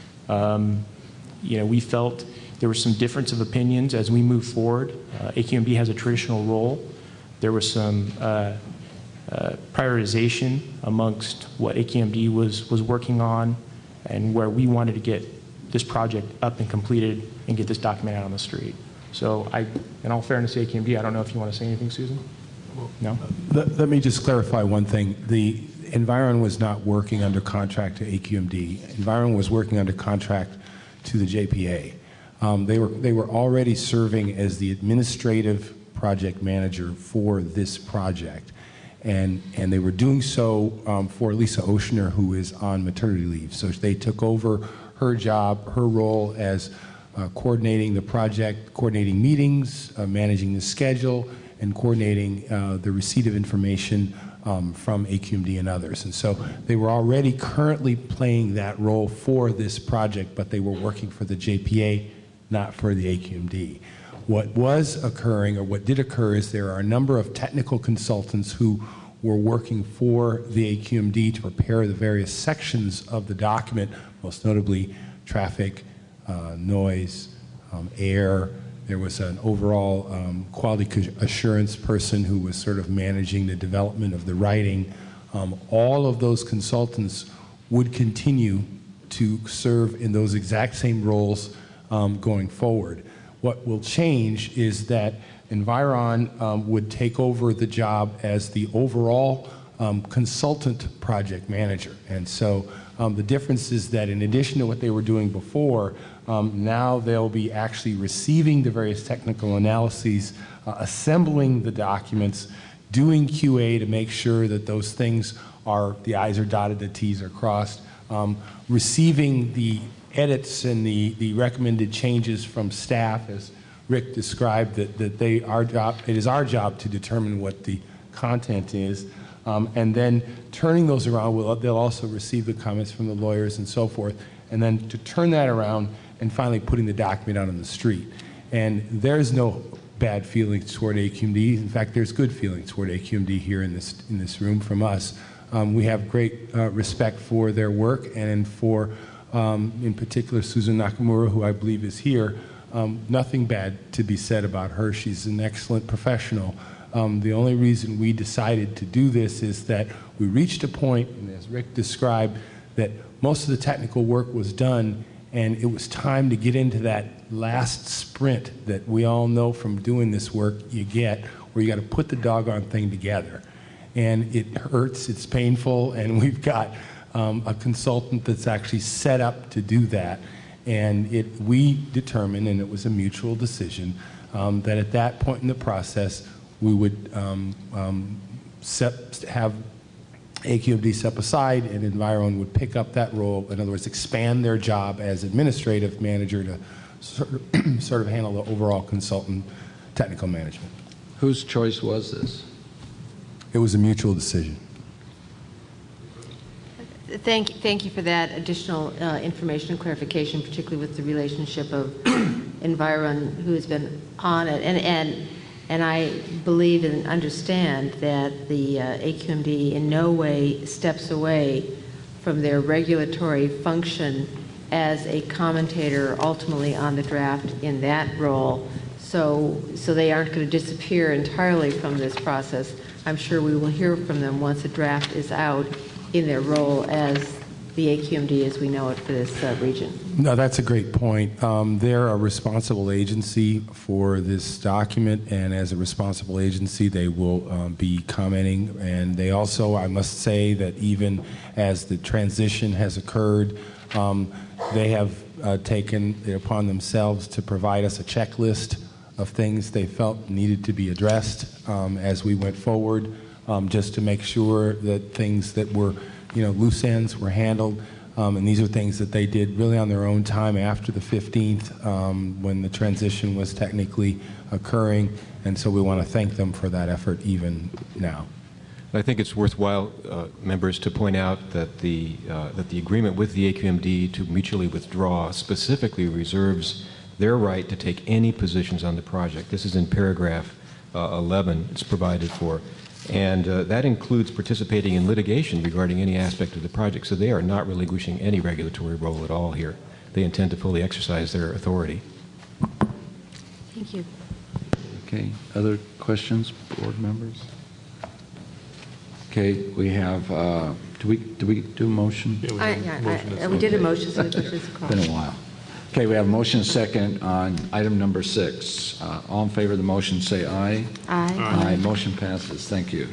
Um, you know, we felt there was some difference of opinions as we move forward. Uh, A Q M D has a traditional role. There was some uh, uh, prioritization amongst what A Q M D was, was working on and where we wanted to get this project up and completed and get this document out on the street. So I, in all fairness to A Q M D, I don't know if you want to say anything, Susan? No? Let, let me just clarify one thing. The Environ was not working under contract to A Q M D. Environ was working under contract to the J P A. Um, they were they were already serving as the administrative project manager for this project, and and they were doing so um, for Lisa Oceaner, who is on maternity leave. So they took over her job, her role as uh, coordinating the project, coordinating meetings, uh, managing the schedule, and coordinating uh, the receipt of information um, from A Q M D and others. And so they were already currently playing that role for this project, but they were working for the J P A, not for the A Q M D. What was occurring, or what did occur, is there are a number of technical consultants who were working for the A Q M D to prepare the various sections of the document, most notably traffic, uh, noise, um, air. There was an overall um, quality assurance person who was sort of managing the development of the writing. Um, all of those consultants would continue to serve in those exact same roles um, going forward. What will change is that Environ um, would take over the job as the overall um, consultant project manager. And so um, the difference is that in addition to what they were doing before, um, now they'll be actually receiving the various technical analyses, uh, assembling the documents, doing Q A to make sure that those things are, the I's are dotted, the T's are crossed, um, receiving the edits and the, the recommended changes from staff, as Rick described, that, that they, our job, it is our job to determine what the content is, um, and then turning those around, we'll, they'll also receive the comments from the lawyers and so forth, and then to turn that around and finally putting the document out on the street. And there's no bad feelings toward A Q M D. In fact, there's good feelings toward A Q M D here in this, in this room from us. Um, we have great uh, respect for their work and for, um, in particular, Susan Nakamura, who I believe is here. Um, nothing bad to be said about her. She's an excellent professional. Um, the only reason we decided to do this is that we reached a point, and as Rick described, that most of the technical work was done, and it was time to get into that last sprint that we all know from doing this work you get, where you got to put the doggone thing together. And it hurts, it's painful, and we've got um, a consultant that's actually set up to do that. And it, we determined, and it was a mutual decision, um, that at that point in the process, we would um, um, set, have A Q M D step aside, and Environ would pick up that role. In other words, expand their job as administrative manager to sort of, sort of handle the overall consultant technical management. Whose choice was this? It was a mutual decision. Thank, thank you for that additional uh, information and clarification, particularly with the relationship of Environ, who has been on it. And, and, and I believe and understand that the uh, A Q M D in no way steps away from their regulatory function as a commentator ultimately on the draft in that role. So, so they aren't going to disappear entirely from this process. I'm sure we will hear from them once the draft is out in their role as the A Q M D as we know it for this uh, region. No, that's a great point. Um, they're a responsible agency for this document, and as a responsible agency, they will um, be commenting. And they also, I must say that even as the transition has occurred, um, they have uh, taken it upon themselves to provide us a checklist of things they felt needed to be addressed um, as we went forward, um, just to make sure that things that were, you know, loose ends were handled. Um, and these are things that they did really on their own time after the fifteenth, um, when the transition was technically occurring. And so we want to thank them for that effort even now. I think it's worthwhile, uh, members, to point out that the, uh, that the agreement with the A Q M D to mutually withdraw specifically reserves their right to take any positions on the project. This is in paragraph uh, eleven. It's provided for. And uh, that includes participating in litigation regarding any aspect of the project. So they are not relinquishing any regulatory role at all here. They intend to fully exercise their authority. Thank you. Okay, other questions, board members? Okay, we have, uh, do we, do we do a motion? Yeah, we, I, have a I, motion I, that's we did a okay. motion, so we push this across. Been a while. Okay, we have a motion second on item number six. Uh, all in favor of the motion, say aye. Aye. Aye. Motion passes. Thank you.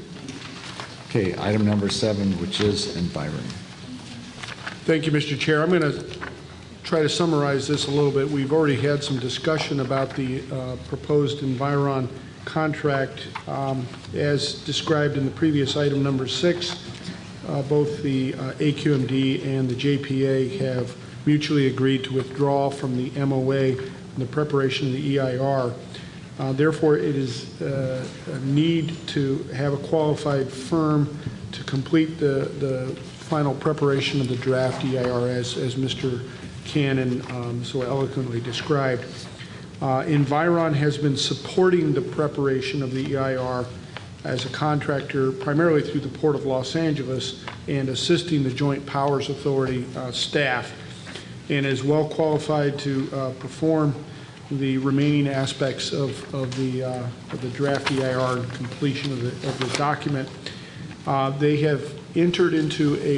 Okay, item number seven, which is Environ. Thank you, Mister Chair. I'm going to try to summarize this a little bit. We've already had some discussion about the uh, proposed Environ contract. Um, as described in the previous item number six, uh, both the uh, A Q M D and the J P A have mutually agreed to withdraw from the M O A and the preparation of the E I R. Uh, therefore, it is uh, a need to have a qualified firm to complete the, the final preparation of the draft E I R as, as Mister Cannon um, so eloquently described. Uh, Environ has been supporting the preparation of the E I R as a contractor primarily through the Port of Los Angeles and assisting the Joint Powers Authority uh, staff, and is well qualified to uh, perform the remaining aspects of, of, the, uh, of the draft E I R and completion of the, of the document. Uh, they have entered into a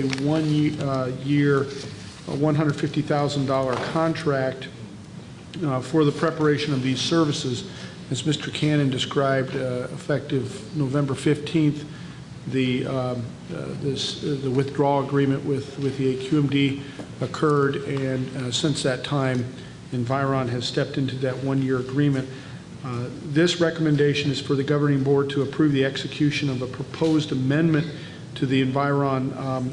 one-year, one hundred fifty thousand dollar contract uh, for the preparation of these services. As Mister Cannon described, uh, effective November fifteenth, the, um, uh, this, uh, the withdrawal agreement with, with the A Q M D occurred, and uh, since that time, Environ has stepped into that one-year agreement. Uh, this recommendation is for the governing board to approve the execution of a proposed amendment to the Environ um,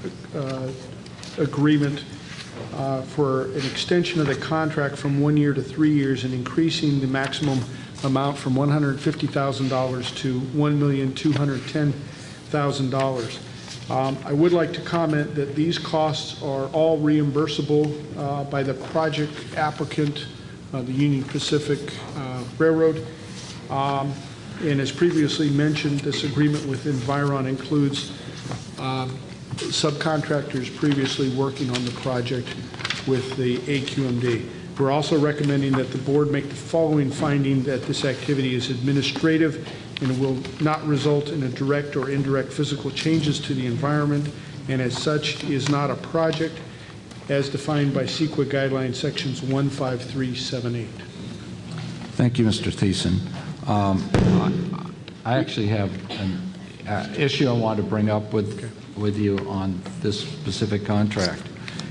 uh, agreement uh, for an extension of the contract from one year to three years and increasing the maximum amount from one hundred fifty thousand dollars to one million two hundred ten thousand dollars. Um, I would like to comment that these costs are all reimbursable uh, by the project applicant, uh, the Union Pacific uh, Railroad. Um, and as previously mentioned, this agreement with Environ includes um, subcontractors previously working on the project with the A Q M D. We're also recommending that the board make the following finding: that this activity is administrative and will not result in a direct or indirect physical changes to the environment, and as such is not a project as defined by CEQA guidelines sections one five three seven eight. Thank you, Mister Thiessen. Um, I, I actually have an uh, issue I want to bring up with, okay. with you on this specific contract.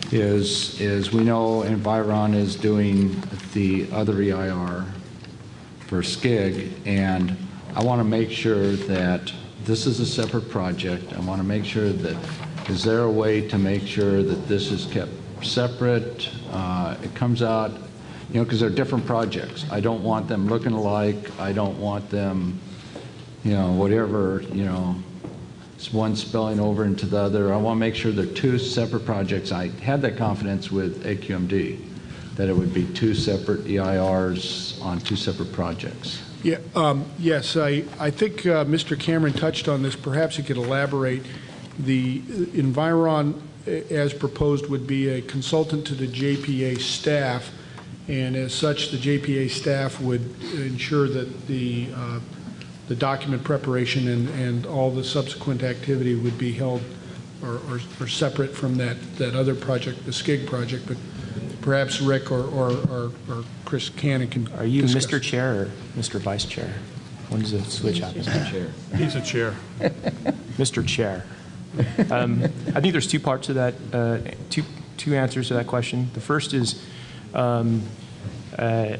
Is, is we know Environ is doing the other E I R for S C I G, and I want to make sure that this is a separate project. I want to make sure that, is there a way to make sure that this is kept separate? Uh, it comes out, you know, because they're different projects. I don't want them looking alike. I don't want them, you know, whatever, you know, one spilling over into the other. I want to make sure they're two separate projects. I had that confidence with A Q M D, that it would be two separate E I Rs on two separate projects. Yeah, um, yes, I, I think uh, Mister Cameron touched on this. Perhaps he could elaborate. The Environ as proposed, would be a consultant to the J P A staff, and as such, the J P A staff would ensure that the uh, the document preparation and, and all the subsequent activity would be held or, or, or separate from that, that other project, the SCIG project, but perhaps Rick or, or, or, or Chris Cannon can Are you discuss. Mister Chair or Mister Vice Chair? When does the switch happen? Mister Chair. He's a chair. Mister Chair. Um, I think there's two parts to that, uh, two, two answers to that question. The first is, um, uh,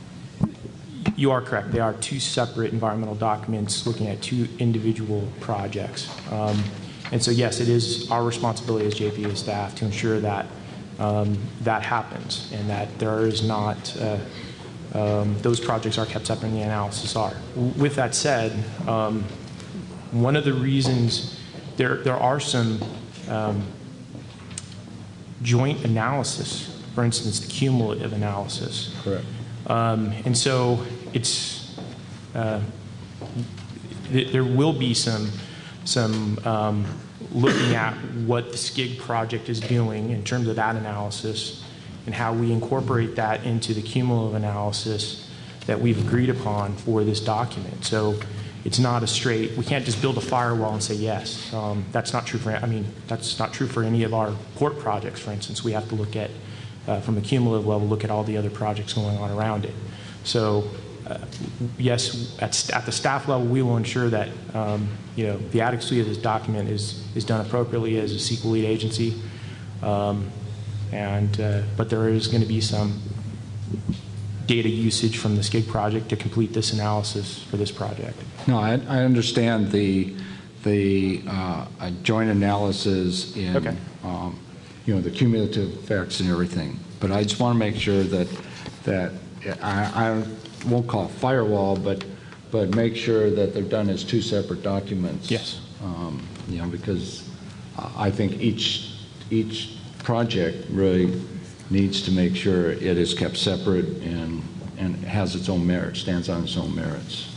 you are correct. They are two separate environmental documents looking at two individual projects. Um, and so, yes, it is our responsibility as J P A staff to ensure that um, that happens and that there is not, uh, um, those projects are kept separate and the analysis are. With that said, um, one of the reasons there, there are some um, joint analysis, for instance, the cumulative analysis. Correct. Um, and so it's, uh, th there will be some, some um, looking at what the SCIG project is doing in terms of that analysis and how we incorporate that into the cumulative analysis that we've agreed upon for this document. So it's not a straight, we can't just build a firewall and say yes. Um, that's not true for, I mean, that's not true for any of our port projects, for instance. We have to look at, uh, from a cumulative level, look at all the other projects going on around it. So uh, yes, at, st at the staff level, we will ensure that um, you know, the adequacy of this document is, is done appropriately as a C E Q A lead agency. Um, and, uh, but there is going to be some data usage from the SCIG project to complete this analysis for this project. No, I, I understand the the uh, a joint analysis in Okay. um, you know, the cumulative effects and everything. But I just want to make sure that that I, I won't call it firewall, but but make sure that they're done as two separate documents. Yes. Um, you know, because I think each each project really needs to make sure it is kept separate and and has its own merit, stands on its own merits.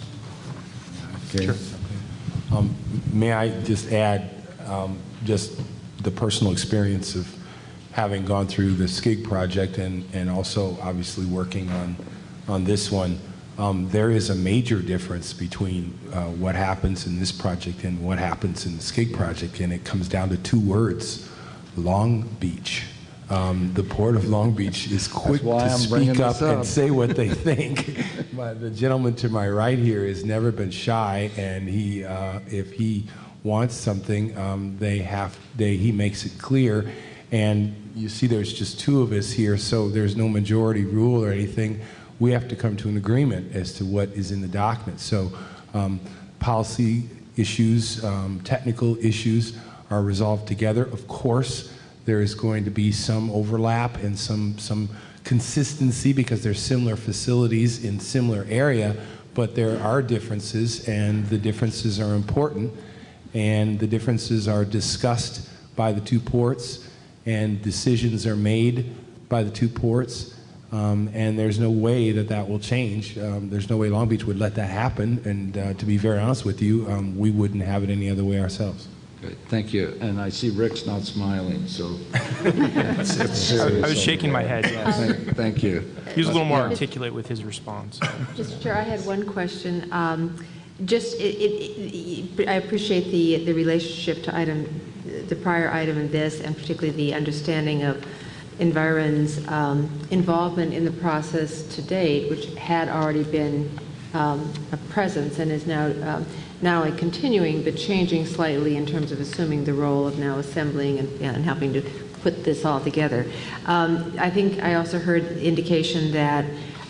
Okay. Sure. Um, may I just add um, just the personal experience of having gone through the SCIG project and, and also obviously working on, on this one. Um, there is a major difference between uh, what happens in this project and what happens in the SCIG project, and it comes down to two words: Long Beach. Um, the Port of Long Beach is quick to I'm speak up, up. and say what they think. But the gentleman to my right here has never been shy, and he, uh, if he wants something, um, they have, they, he makes it clear. And you see, there's just two of us here, so there's no majority rule or anything. We have to come to an agreement as to what is in the document. So, um, policy issues, um, technical issues are resolved together. Of course, there is going to be some overlap and some, some consistency because there's similar facilities in similar area, but there are differences, and the differences are important, and the differences are discussed by the two ports, and decisions are made by the two ports, um, and there's no way that that will change. Um, there's no way Long Beach would let that happen, and uh, to be very honest with you, um, we wouldn't have it any other way ourselves. Good, thank you. And I see Rick's not smiling, so. it's, it's I, I was shaking my head, yes. Thank, thank you. He was a little more articulate with his response. Mister Chair, I had one question. Um, just, it, it, it, I appreciate the, the relationship to item, the prior item in this, and particularly the understanding of Environ's um, involvement in the process to date, which had already been um, a presence and is now um, not only continuing but changing slightly in terms of assuming the role of now assembling and, and helping to put this all together. Um, I think I also heard indication that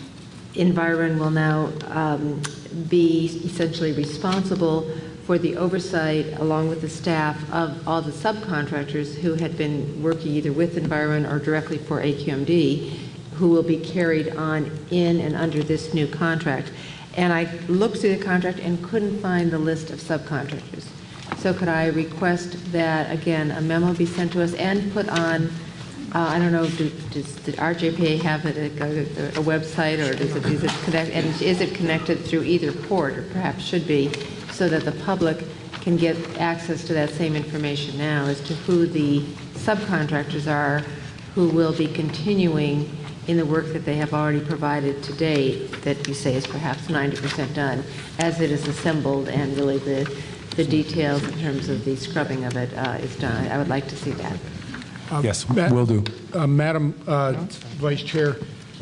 Environ will now um, be essentially responsible for the oversight, along with the staff, of all the subcontractors who had been working either with Environ or directly for A Q M D, who will be carried on in and under this new contract. And I looked through the contract and couldn't find the list of subcontractors. So could I request that, again, a memo be sent to us and put on, uh, I don't know, do, does the R J P A have a, a, a website, or does it, is it connect, and is it connected through either port, or perhaps should be, so that the public can get access to that same information now as to who the subcontractors are who will be continuing in the work that they have already provided to date, that you say is perhaps ninety percent done, as it is assembled and really the, the details in terms of the scrubbing of it uh, is done. I would like to see that. Um, Yes, Ma- will do. Uh, Madam uh, Vice Chair,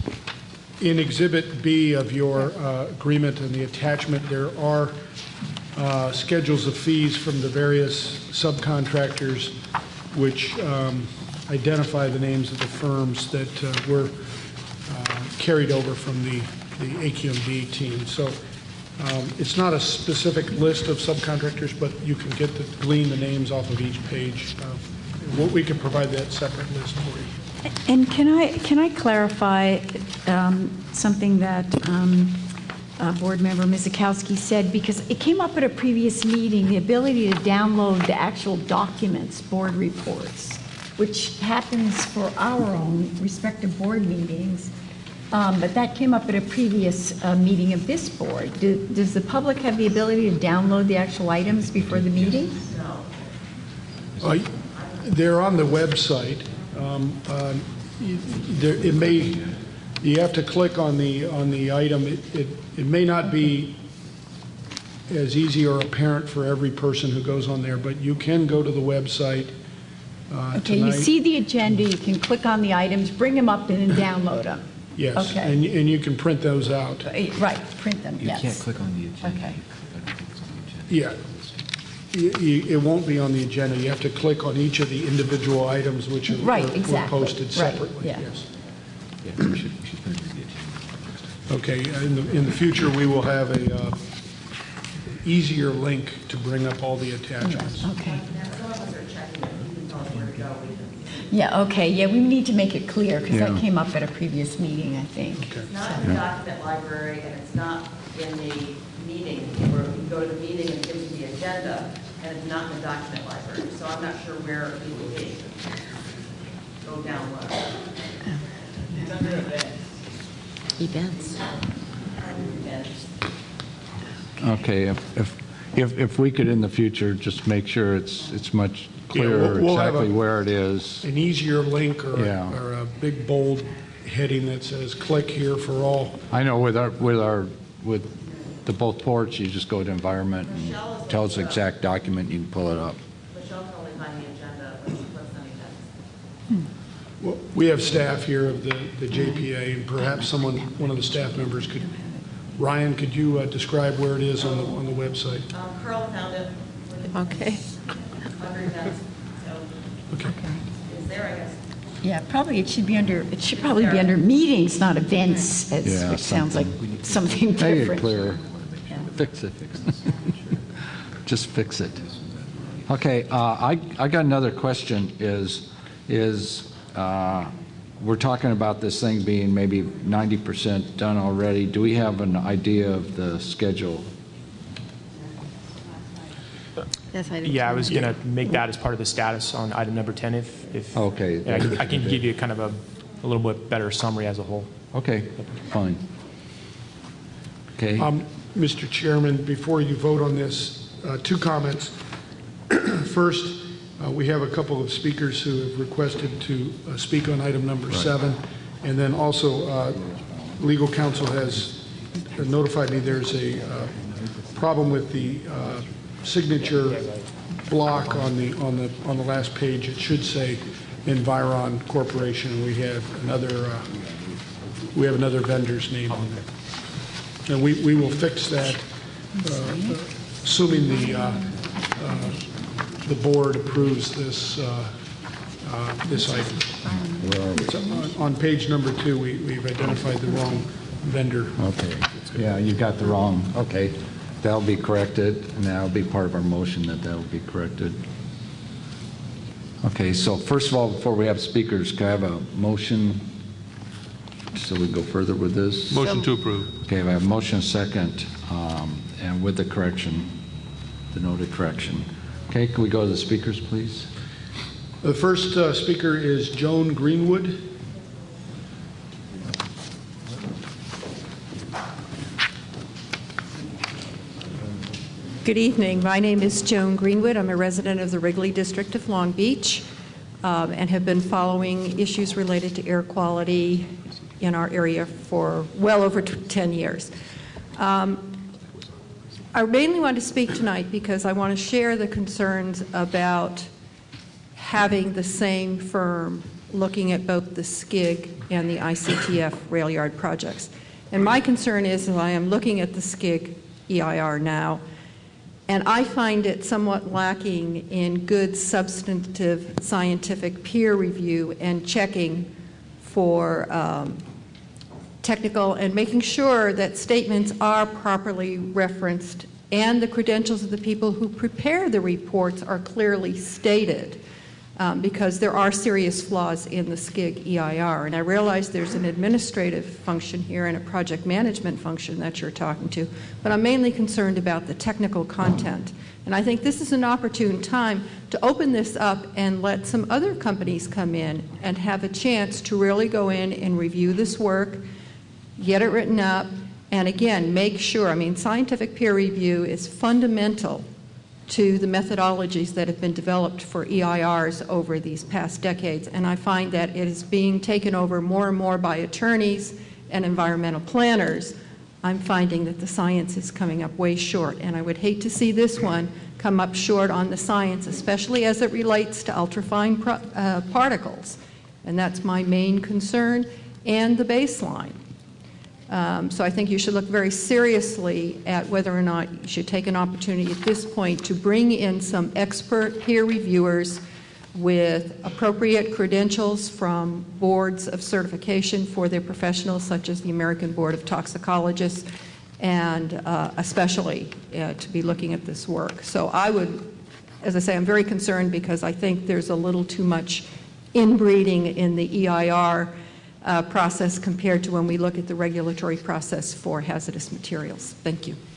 in Exhibit B of your uh, agreement and the attachment, there are uh, schedules of fees from the various subcontractors which um, identify the names of the firms that uh, were uh, carried over from the, the A Q M D team. So um, it's not a specific list of subcontractors, but you can get to glean the names off of each page. Uh, what we can provide that separate list for you. And can I, can I clarify um, something that um, uh, Board Member Mizikowski said? Because it came up at a previous meeting, the ability to download the actual documents, board reports, which happens for our own respective board meetings. Um, but that came up at a previous uh, meeting of this board. Do, does the public have the ability to download the actual items before the meeting? Uh, They're on the website. Um, uh, you- there- It may, you have to click on the, on the item. It, it it may not be as easy or apparent for every person who goes on there, but you can go to the website uh, Okay, you tonight. see the agenda, you can click on the items, bring them up and then download them. Yes, Okay. and and you can print those out. Right, print them, yes. You can't click on the agenda. Okay. Yeah. Y- y- It won't be on the agenda. You have to click on each of the individual items which are Right, were- were exactly. posted Right, separately. yeah. Yes. Yeah, you should, you should put it in the agenda. Okay, in the, in the future, we will have a uh, easier link to bring up all the attachments. Okay. Yeah, okay, yeah, we need to make it clear, because that Yeah. came up at a previous meeting, I think. It's not in the document library, and it's not in the meeting, where you go to the meeting and gives you the agenda, and it's not in the document library, so I'm not sure where it will be. Go down low. It's under events. Events. Events. Okay, if, if, if if we could in the future, just make sure it's, it's much Yeah, we'll- clearer we'll have exactly a- where it is. An easier link or, Yeah. or a big bold heading that says, click here for all. I know with our, with our, with the both ports, you just go to environment and tell us the exact document, you can pull it up. Michelle can only find the agenda when she puts on events. Well, we have staff here of the, the J P A, and perhaps someone, one of the staff members could, Ryan, could you uh, describe where it is on the, on the website? Um, Carl found it Okay. under events, so Okay. it's there, I guess. Yeah, probably it should be under, it should probably be under meetings, not events, as- Yeah, which sounds like something. something Make it different. clearer. Fix it. Just fix it. Okay, uh, I, I got another question is, is uh, we're talking about this thing being maybe ninety percent done already. Do we have an idea of the schedule? Yes, I do. Yeah, I was going to make that as part of the status on item number ten if, if. Okay. Yeah, I can- I can give you kind of a, a little bit better summary as a whole. Okay, fine. Okay. Um, Mister Chairman, before you vote on this, uh, two comments. First, uh, we have a couple of speakers who have requested to uh, speak on item number seven. And then also, uh, legal counsel has notified me there's a uh, problem with the uh, signature block on the, on the, on the last page. It should say Environ Corporation. We have another, uh, we have another vendor's name on there. And we, we will fix that, uh, assuming the, uh, uh, the board approves this, uh, uh, this item. It's on, on page number two, we, we've identified the wrong vendor. Okay. Yeah, you got the wrong, okay. That'll be corrected, and that'll be part of our motion that that'll be corrected. Okay, so first of all, before we have speakers, can I have a motion so we go further with this? Motion to approve. Okay, I have a motion second, um, and with the correction, the noted correction. Okay, can we go to the speakers, please? The first uh, speaker is Joan Greenwood. Good evening. My name is Joan Greenwood. I'm a resident of the Wrigley District of Long Beach um, and have been following issues related to air quality in our area for well over ten years. Um, I mainly want to speak tonight because I want to share the concerns about having the same firm looking at both the S C I G and the I C T F rail yard projects. And my concern is that I am looking at the S C I G E I R now, and I find it somewhat lacking in good substantive scientific peer review and checking for um, technical and making sure that statements are properly referenced and the credentials of the people who prepare the reports are clearly stated. Um, because there are serious flaws in the S C I G E I R. And I realize there's an administrative function here and a project management function that you're talking to, but I'm mainly concerned about the technical content. And I think this is an opportune time to open this up and let some other companies come in and have a chance to really go in and review this work, get it written up, and again, make sure, I mean, scientific peer review is fundamental to the methodologies that have been developed for E I Rs over these past decades. And I find that it is being taken over more and more by attorneys and environmental planners. I'm finding that the science is coming up way short, and I would hate to see this one come up short on the science, especially as it relates to ultrafine pro uh, particles. And that's my main concern, and the baseline. Um, so I think you should look very seriously at whether or not you should take an opportunity at this point to bring in some expert peer reviewers with appropriate credentials from boards of certification for their professionals, such as the American Board of Toxicologists, and uh, especially uh, to be looking at this work. So I would, as I say, I'm very concerned because I think there's a little too much inbreeding in the E I R Uh, process compared to when we look at the regulatory process for hazardous materials. Thank you.